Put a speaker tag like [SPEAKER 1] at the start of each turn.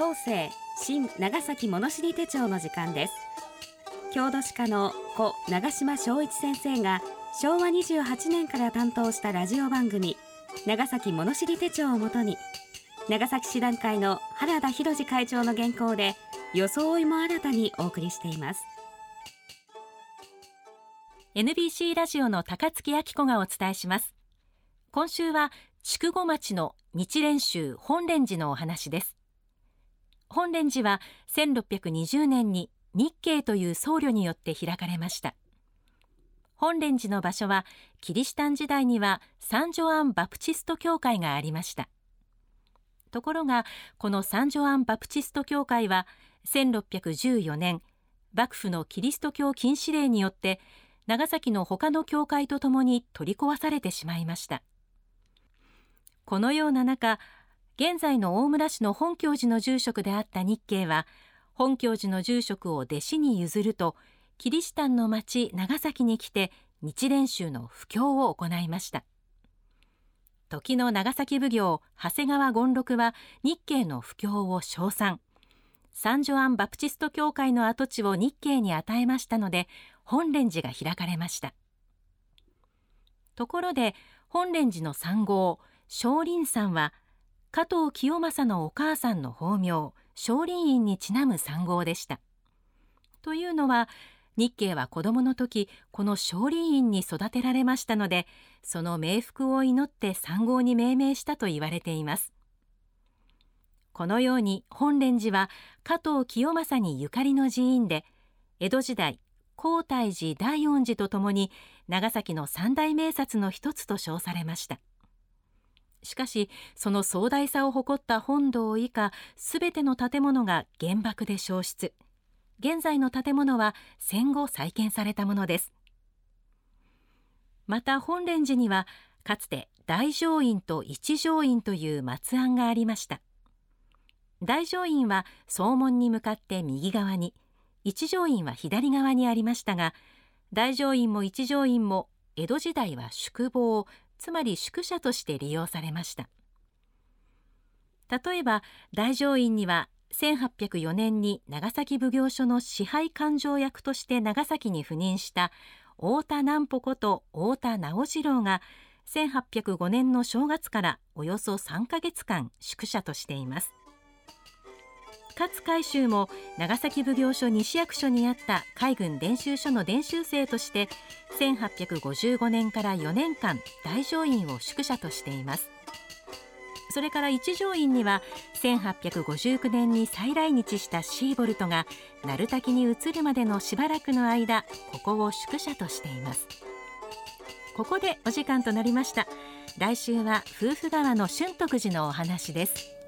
[SPEAKER 1] 東西新長崎物知り手帳の時間です。郷土史家の故長島昭一先生が昭和28年から担当したラジオ番組長崎物知り手帳をもとに、長崎市団会の原田博次会長の原稿で装いも新たにお送りしています。
[SPEAKER 2] NBC ラジオの高槻明子がお伝えします。今週は筑後町の日蓮宗本蓮寺のお話です。本蓮寺は1620年に日慶という僧侶によって開かれました。本蓮寺の場所はキリシタン時代にはサンジョアン・バプチスト教会がありました。ところがこのサンジョアン・バプチスト教会は1614年幕府のキリスト教禁止令によって長崎の他の教会とともに取り壊されてしまいました。このような中、現在の大村市の本教寺の住職であった日慶は本教寺の住職を弟子に譲ると、キリシタンの町長崎に来て日蓮宗の布教を行いました。時の長崎奉行長谷川権六は日慶の布教を称賛。サンジョアン・バプチスト教会の跡地を日慶に与えましたので、本蓮寺が開かれました。ところで本蓮寺の三号少林さんは加藤清正のお母さんの法名少林院にちなむ三号でした。というのは日慶は子供の時この少林院に育てられましたので、その冥福を祈って三号に命名したと言われています。このように本蓮寺は加藤清正にゆかりの寺院で、江戸時代皇太寺大恩寺とともに長崎の三大名刹の一つと称されました。しかしその壮大さを誇った本堂以下すべての建物が原爆で焼失。現在の建物は戦後再建されたものです。また本蓮寺にはかつて大乗院と一乗院という松庵がありました。大乗院は総門に向かって右側に、一乗院は左側にありましたが、大乗院も一乗院も江戸時代は宿坊、つまり宿舎として利用されました。例えば大乗院には1804年に長崎奉行所の支配勘定役として長崎に赴任した太田南穂こと太田直次郎が1805年の正月からおよそ3ヶ月間宿舎としています。勝海舟も長崎奉行所西役所にあった海軍伝習所の伝習生として1855年から4年間大乗院を宿舎としています。それから一乗院には1859年に再来日したシーボルトが鳴滝に移るまでのしばらくの間ここを宿舎としています。ここでお時間となりました。来週は夫婦川の春徳寺のお話です。